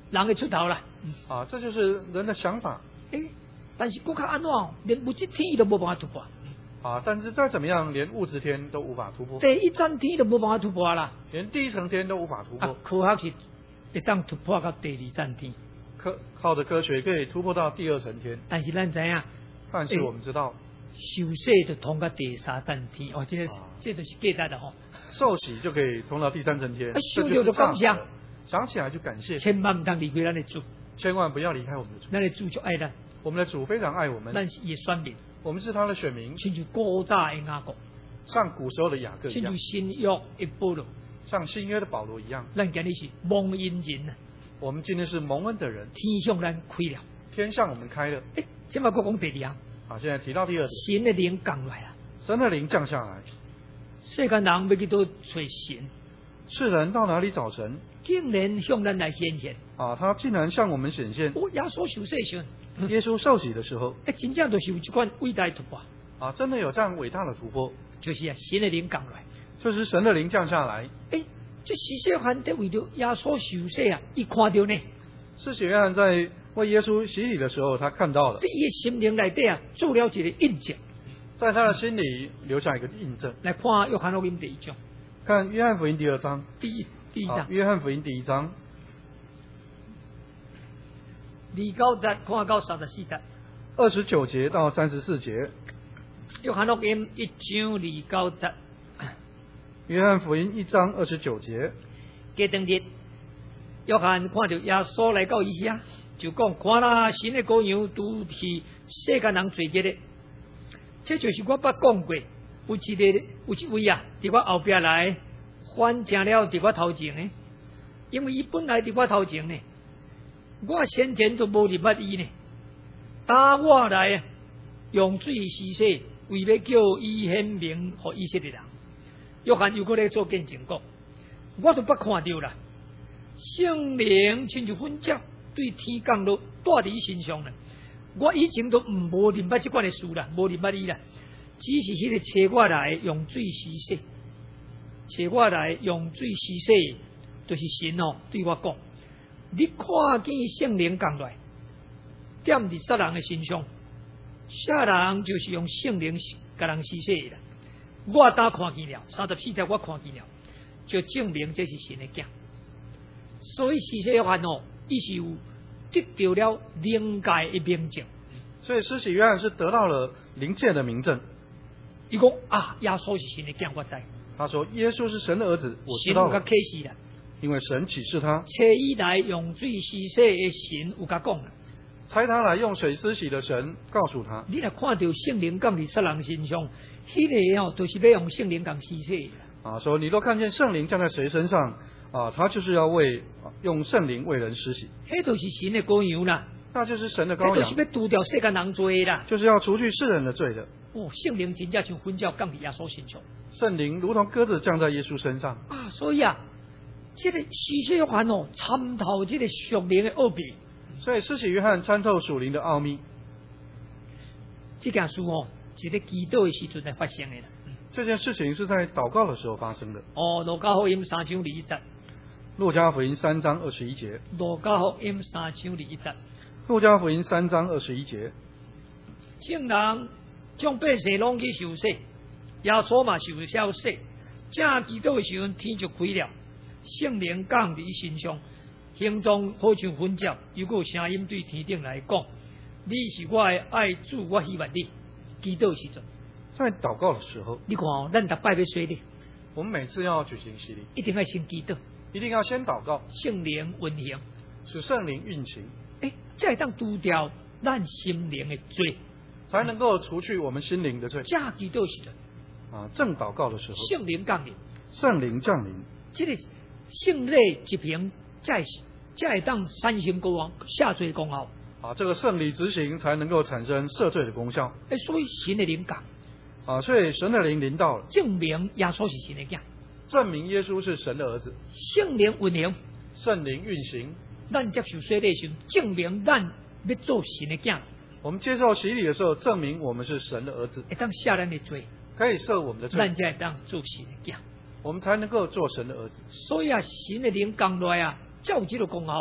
人会出头啦。 啊，这就是人的想法。 诶、欸，但是国较安怎，连物质天都无办法突破。 啊，但是再怎么样，连物质天都无法突破。 第一层天都无办法突破啦， 连第一层天都无法突破。 啊，科学是会当突破到第二层天。 科靠着科学可以突破到第二层天。 但是咱知影， 但是我们知道， 受洗就通到第三层天。哦，这个、啊、这就是简单的吼。 受洗就可以通到第三层天。 啊，受就感谢， 想起来就感谢。 千万不当离开咱的主， 千万不要离开我们的主。 咱的主就爱咱， 我们的主非常爱我们。 咱是也选民。 我们是他的选民， 亲像古早的雅各， 像古时候的雅各一样， 亲像新约的保罗， 像新约的保罗一样。 咱今日是蒙恩人啊， 我们今天是蒙恩的人， 天向咱开了， 天向我们开了。 哎，现在我讲第二啊， 好，现在提到第二点， 神的灵降来了， 神的灵降下来， 世间人要去到找神， 世人到哪里找神？ 竟然向咱来显现啊，他竟然向我们显现。 哦，耶稣受洗时， 耶稣受洗的时候， 哎，真正就是有这款伟大的突破。 啊，真的有这样伟大的突破， 就是啊，神的灵降来， 就是神的灵降下来。 哎，这施洗约翰在为着耶稣受洗啊，一看到呢， 施洗约翰在为耶稣洗礼的时候，他看到了， 在伊的心灵内底啊，做了一个印证， 在他的心里留下一个印证。 来看约翰福音第一章， 看约翰福音第二章， 第一第一章， 约翰福音第一章， 二九节看到三十四节， 二十九节到三十四节。 约翰福音一章二九节， 约翰福音一章二十九节。 隔当日，约翰看到耶稣来到伊遐，就讲：看啦，神的羔羊拄去世间人罪孽的，这就是我捌讲过，有一个有一位啊，伫我后壁来，反正了伫我头前呢，因为伊本来伫我头前呢，我先前都无入捌伊呢，打我来啊，用水施洗。为要叫伊显明互以色列人，约翰又搁咧做见证讲，我都捌看到啦，圣灵亲像粉鸟对天降落，带伫伊身上啦。我以前都毋无认捌即款的事啦，无认捌伊啦，只是迄个找我来用水施洗，找我来用水施洗，就是神哦对我讲，你看见圣灵降来，点伫杀人的身上。下人就是用圣灵甲人施洗啦，我当看见了，三十四条我看见了，就证明这是神的囝。所以施洗约翰哦，伊是有得到了灵界的明证。 所以施洗约翰是得到了灵界的明证。 伊讲啊，耶稣是神的囝，我知。 他说耶稣是神的儿子，我知道了。 神有甲启示啦， 因为神启示他。 找伊来用水施洗的神有甲讲啦。 差他来用水施洗的神告诉他， 你若看到圣灵降伫杀人身上，迄、那个哦，都、就是要用圣灵降施洗啊，说你都看见圣灵降在谁身上啊，他就是要为、啊、用圣灵为人施洗。 迄就是神的羔羊啦， 那就是神的羔羊， 就是要除掉世间人罪啦， 就是要除去世人的罪的。 哦，圣灵真正像粉鸟降伫耶稣身上， 圣灵如同鸽子降在耶稣身上啊，所以啊，这个施洗约翰哦，参透这个属灵的奥秘。 所以施洗约翰参透属灵的奥秘， 这件事哦，是在祈祷的时阵才发生的啦。 这件事情是在祷告的时候发生的。 哦，路加福音三章二一节。 路加福音三章二十一节。 路加福音三章二一节。 路加福音三章二十一节。 众人将百姓拢去受洗，耶稣嘛受了洗。正祈祷的时阵，天就开了，圣灵降伫伊身上。形状好像粉鸟，又有声音对天顶来讲：“你是我的爱子，我希望你。”祈祷时阵， 在祷告的时候， 你看哦，咱逐摆要洗礼， 我们每次要举行洗礼， 一定要先祈祷， 一定要先祷告， 圣灵运行， 使圣灵运行， 哎，才会当除掉咱心灵的罪， 才能够除去我们心灵的罪。 正祈祷时阵， 啊，正祷告的时候， 圣灵降临， 圣灵降临， 这个圣礼执行，才才会当三星国王下罪功效。 啊，这个圣礼执行才能够产生赦罪的功效。 哎，所以神的灵降， 啊，所以神的灵临到了， 证明耶稣是神的囝， 证明耶稣是神的儿子。 圣灵运行， 圣灵运行， 咱接受洗礼时，证明咱要做神的囝。 我们接受洗礼的时候，证明我们是神的儿子， 会当赦咱的罪， 可以赦我们的罪， 咱才会当做神的囝， 我们才能够做神的儿子。 所以啊，神的灵降来啊，才有这个功效啦。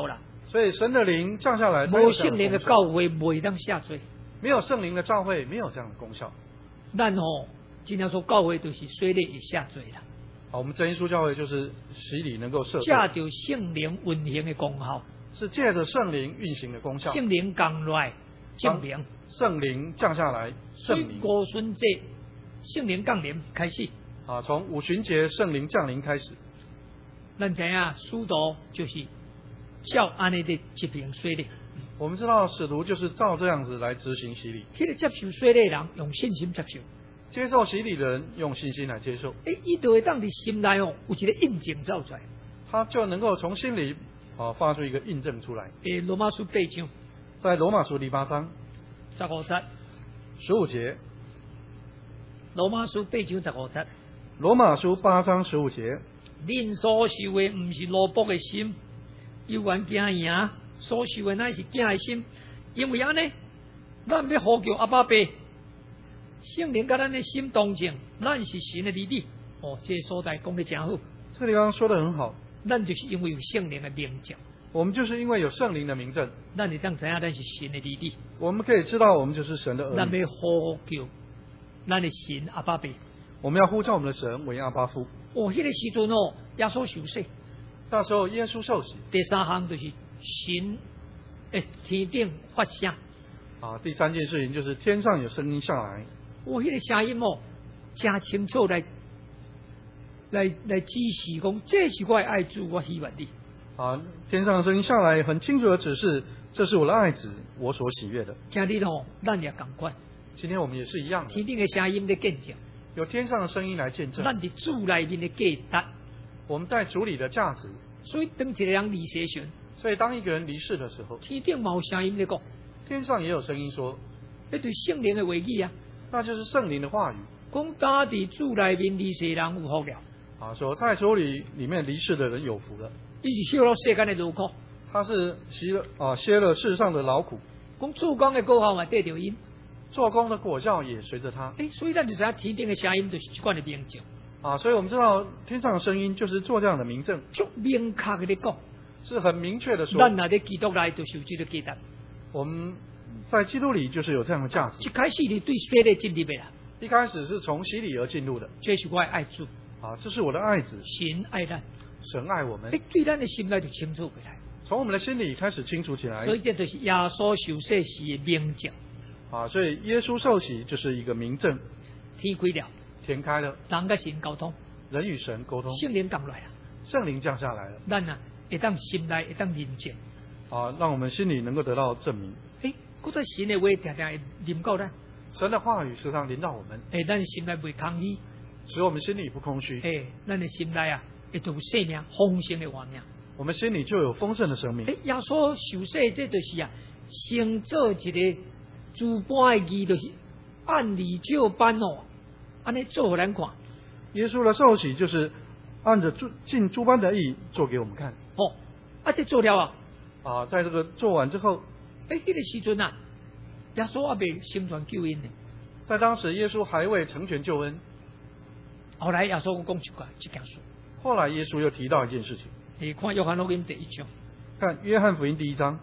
所以神的灵降下来， 无圣灵的教会袂当下罪。 没有圣灵的教会，没有这样的功效。 咱哦，尽量说教会就是水里会下罪啦。 好，我们真耶稣教会就是洗礼能够赦罪， 借着圣灵运行的功效， 是借着圣灵运行的功效。 圣灵降来证明， 圣灵降下来证明。 五旬节圣灵降临开始。 啊，从五旬节圣灵降临开始， 咱知影使徒就是照安尼的执行水礼。 我们知道使徒就是照这样子来执行洗礼。 迄个接受水礼的人用信心接受， 接受洗礼的人用信心来接受。 诶，伊就会当伫心内哦有一个印证走出来， 他就能够从心里啊发出一个印证出来。 诶，罗马书八章， 在罗马书第八章十五节， 十五节。 罗马书八章十五节。 罗马书八章十五节。 恁所受的毋是奴仆的心，有愿惊赢。所受的乃是囝的心，因为安尼，咱要呼叫阿爸爸，圣灵甲咱的心同情，咱是神的儿女。哦，这个所在讲得真好。 这个地方说得很好， 咱就是因为有圣灵的明证， 我们就是因为有圣灵的明证， 咱会当知影咱是神的儿女。 我们可以知道我们就是神的儿女。 咱要呼叫咱的神阿爸爸， 我们要呼召我们的神为阿爸父。 哦，迄、那个时阵哦，耶稣受洗， 那时候耶稣受洗。 第三项就是神诶天顶发声。 啊，第三件事情就是天上有声音下来。 我迄、那个声音哦，真清楚来来来指示讲，这是我的爱子，我喜悦你。 啊，天上的声音下来，很清楚的指示，这是我的爱子，我所喜悦的。 今日哦，咱也共款。 今天我们也是一样的， 天顶的声音在见证， 有天上的声音来见证。 咱伫主内面的价值， 我们在主里的价值。 所以当一个人离世时， 所以当一个人离世的时候， 天顶嘛有声音在讲， 天上也有声音说， 那对圣灵的话语啊， 那就是圣灵的话语。 讲家伫主内面离世人有福了。 啊，说在主里里面离世的人有福了。 伊是受了世间的劳苦， 他是吸了啊歇了世上的劳苦。 讲做工的果效嘛得着因， 做工的果效也随着他。 诶，所以咱就知影天顶的声音就是一贯的明证。 啊，所以我们知道天上的声音就是做这样的明证， 足明确的咧讲， 是很明确的说， 咱若在基督内就是有这个价值。 我们在基督里就是有这样的价值。 一开始你对水的进入的啦， 一开始是从洗礼而进入的。 这是我的爱子， 啊，这是我的爱子， 神爱咱， 神爱我们。 诶，对咱的心内就清楚起来。 从我们的心里开始清楚起来。 所以这就是耶稣受洗时的明证。 啊，所以耶稣受洗就是一个明证。 天开了， 天开了， 人跟神沟通， 人与神沟通， 圣灵降来了， 圣灵降下来了， 咱啊会当心内会当认证。 啊，让我们心里能够得到证明。 诶，搁在神的话常常会临到咱， 神的话语时常临到我们， 诶，咱心内袂空虚， 使我们心里不空虚。 诶，咱的心内啊会有生命丰盛的活命。 我们心里就有丰盛的生命。 诶，耶稣受洗这就是啊，先做一个主般的义，就是按理照办哦，安尼做互咱看。 耶稣的受洗就是按着诸尽诸般的义做给我们看。 哦，啊，这做了啊， 啊，在这个做完之后， 诶，迄、那个时阵啊，耶稣还未成全救恩呢。 在当时耶稣还未成全救恩。 后来耶稣讲一句这件事。 后来耶稣又提到一件事情。 你看约翰福音第一章， 看约翰福音第一章。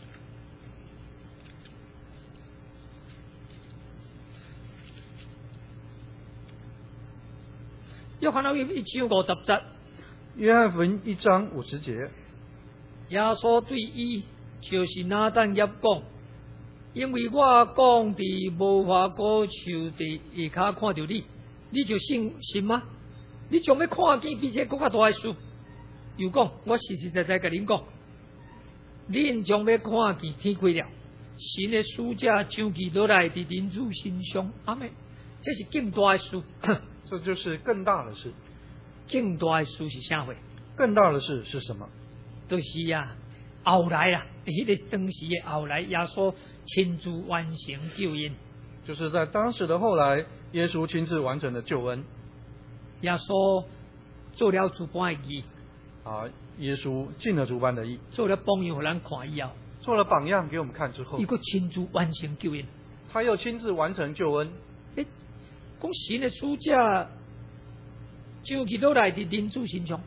约翰福音一章五十节。 约翰福音一章五十节。 耶稣对伊就是拿但业讲，因为我讲伫无花果树地下骹看到你，你就信信吗？你将要看见比这更较大的事。又讲，我实实在在甲恁讲，恁将要看见天开了，神的使者上去落来伫人子身上。阿妹，这是更大的事。 这就是更大的事。 更大的事是啥货？ 更大的事是什么？ 就是呀、啊，后来啊，迄、那个当时的后来，耶稣亲自完成救恩。 就是在当时的后来，耶稣亲自完成了救恩。 耶稣做了主般的义。 啊，耶稣尽了主般的义， 做了榜样，互咱看以后， 做了榜样给我们看之后， 伊个亲自完成救恩， 他又亲自完成救恩。 诶，讲神的使者上去落来伫人子身上，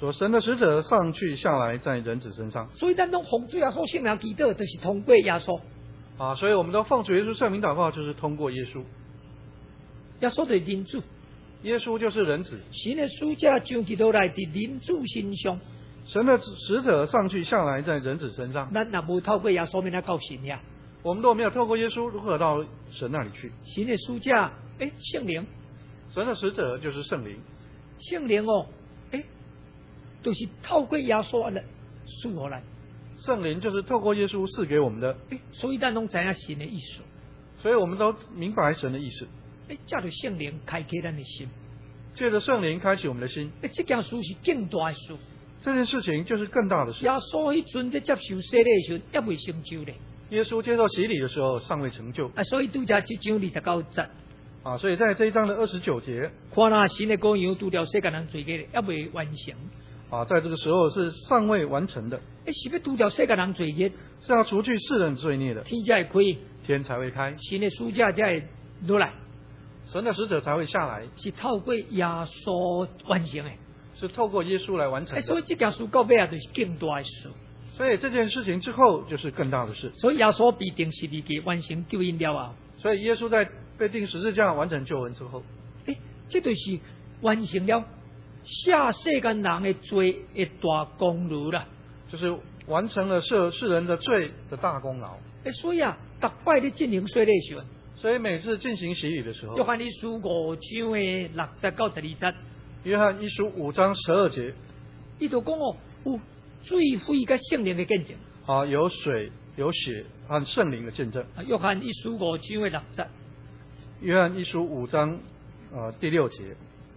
说神的使者上去下来在人子身上。 所以咱拢奉主耶稣圣名祈祷，就是通过耶稣。 啊，所以我们都奉主耶稣圣名祷告，就是通过耶稣。 耶稣就是人子， 耶稣就是人子。 神的使者上去到来伫人子身上， 神的使者上去下来在人子身上。 咱若无透过耶稣，免得到神呀。 我们都没有透过耶稣，如何到神那里去？ 神的使者，诶，圣灵， 神的使者就是圣灵。 圣灵哦，诶，就是透过耶稣来赐我来。 圣灵就是透过耶稣赐给我们的， 诶，所以咱拢知影神的意思， 所以我们都明白神的意思。 诶，借着圣灵开启咱的心， 借着圣灵开启我们的心。 诶，这件事是更大的事。 这件事情就是更大的事。 耶稣迄阵在接受洗礼的时候，还未成就咧。 耶稣接受洗礼的时候尚未成就。 啊，所以拄则即章二十九节。 啊，所以在这一章的二十九节， 看那神的羔羊除掉世界人罪孽，还未完成。 啊，在这个时候是尚未完成的。 诶，是要除掉世界人罪孽， 是要除去世人罪孽的。 天才会开， 天才会开， 神的使者才会落来， 神的使者才会下来， 是透过耶稣完成的。 是透过耶稣来完成的。 所以这件事到尾啊，就是更大的事。 所以这件事情之后就是更大的事。 所以耶稣必定十字架完成救恩了后， 所以耶稣在被钉十字架完成救恩之后， 诶，这就是完成了下世间人的罪的大功劳啦。 就是完成了世世人的罪的大功劳。 诶，所以啊，逐摆咧进行洗礼的时候， 所以每次进行洗礼的时候， 约翰一书五章的六十到十二节， 约翰一书五章十二节， 伊就讲哦，有水灰甲圣灵的见证。 啊，有水、有血和圣灵的见证。 啊，约翰一书五章的六节， 约翰一书五章呃第六节，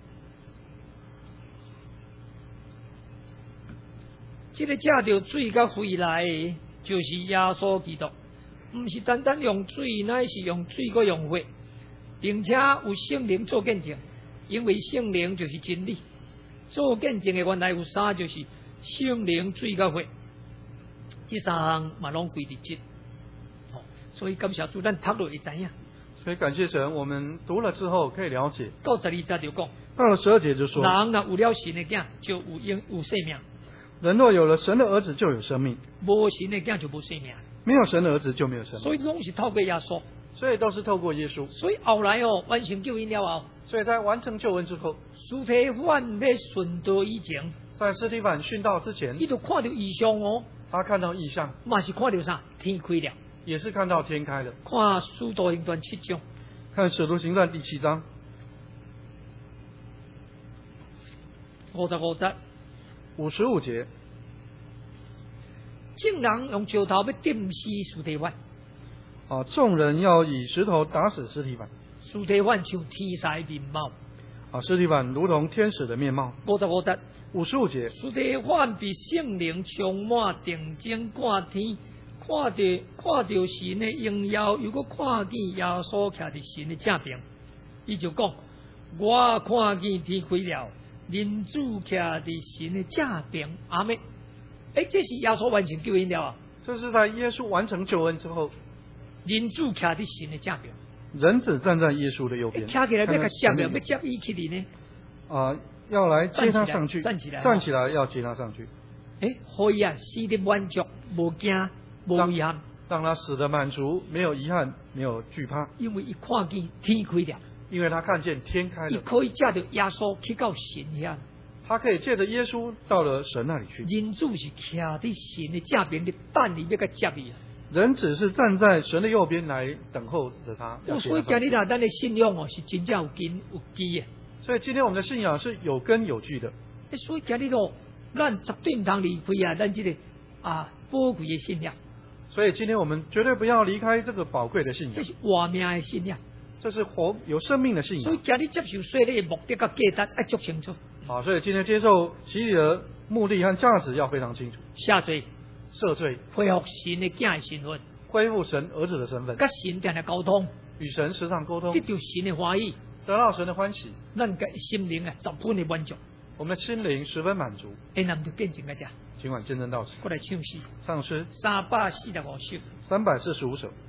这个借着水甲灰来的，就是耶稣基督，唔是单单用水，乃是用水个用火，并且有圣灵做见证，因为圣灵就是真理。做见证的原来有三，就是圣灵、水甲火，这三项嘛拢归伫这。哦，所以感谢主，咱读落会知影。 所以感谢神，我们读了之后可以了解。 到十二节就讲， 到了十二节就说， 人若有了神的囝，就有应有生命； 人若有了神的儿子，就有生命； 无神的囝就无生命。 没有神的儿子就没有生命。 所以拢是透过耶稣， 所以都是透过耶稣。 所以后来哦，完成救恩了后， 所以在完成救恩之后， 司提反要顺道以前， 在司提反殉道之前， 伊就看到异象哦， 他看到异象， 嘛是看到啥？天开了。 也是看到天开了。 看使徒行传七章， 看使徒行传第七章五十五节， 五十五节， 众人用石头要钉死司提反， 啊，众人要以石头打死司提反。 司提反像天使面貌。 啊，司提反如同天使的面貌。 五十五节， 五十五节， 司提反被圣灵充满，定睛看天。看到看到神的荣耀，又搁看见耶稣徛伫神的正边，伊就讲：我看见天开了，人子徛伫神的正边。阿妹，诶，这是耶稣完成救恩了啊！ 这是在耶稣完成救恩之后， 人子徛伫神的正边， 人子站在耶稣的右边， 徛起来要甲接了，要接伊起嚟呢？ 啊，要来接他上去， 站起来， 站起来要接他上去。 诶，可以啊，死得满足，无惊。无遗憾， 让他死的满足，没有遗憾，没有惧怕， 因为一看见天开了， 因为他看见天开了， 伊可以借着耶稣去到神遐， 他可以借着耶稣到了神那里去。 人子是徛伫神的正边，你等你要甲接伊啊。 人只是站在神的右边来等候着他。 哦，所以今日啊，咱的信仰哦是真正有根有基的。 所以今天我们的信仰是有根有据的。 所以今日哦，咱绝对唔通离开啊，咱这个啊宝贵的信仰。 所以今天我们绝对不要离开这个宝贵的信仰， 这是活命的信仰， 这是活有生命的信仰。 所以今日接受洗礼的目的甲价值要足清楚。 好，所以今天接受洗礼的目的和价值要非常清楚。 下罪、 赦罪、 恢复神的囝的身份、 恢复神儿子的身份、 甲神定定沟通、 与神时常沟通、 得到神的欢喜、 得到神的欢喜， 咱个心灵啊十分的满足， 我们的心灵十分满足。 哎，咱就见证个只。 今晚见证到此， 过来唱诗， 唱诗三百四十五首， 三百四十五首。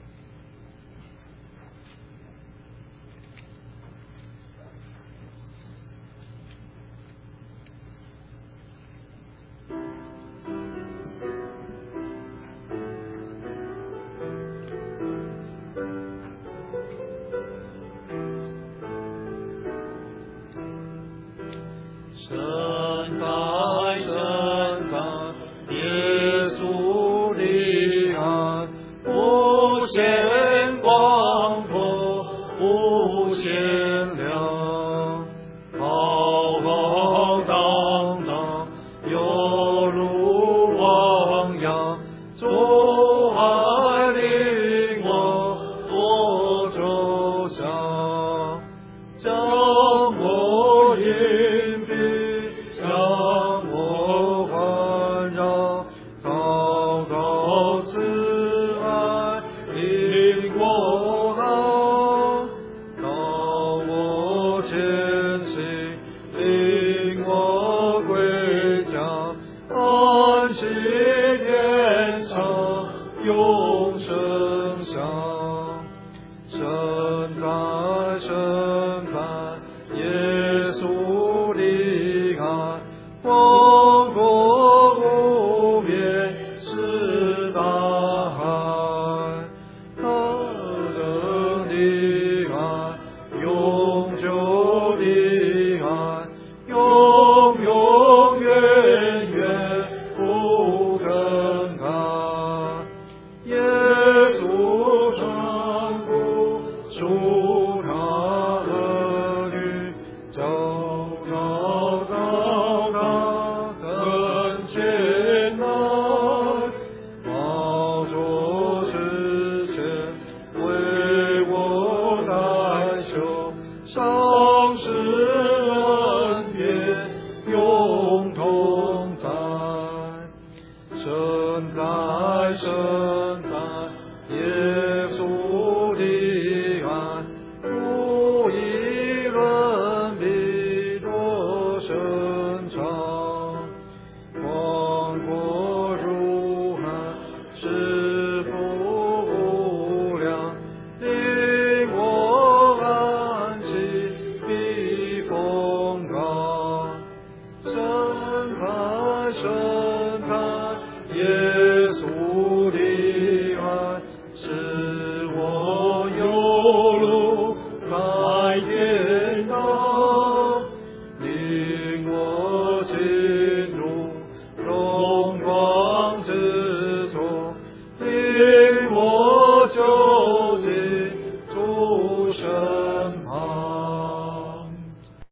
限广阔，无限量，浩浩荡荡，犹如汪洋，主爱领我多周详，将我隐蔽，将我环绕，高高慈爱领我航，到我前行，领我归家，安息天上永生乡。圣诞圣诞，耶稣的爱，广阔无边是大海，何等的爱，永久的爱，永永远远不更改。耶稣穿过树他儿女，朝朝朝他跟前来，抱着世界为我代求，上世恩典永同在。圣诞圣诞，耶稣的爱，无以伦比多深长，广阔如海，是否无量，令我安息避风港。圣诞圣诞，耶稣的爱，使我有路开天堂，令我进入荣光之中，令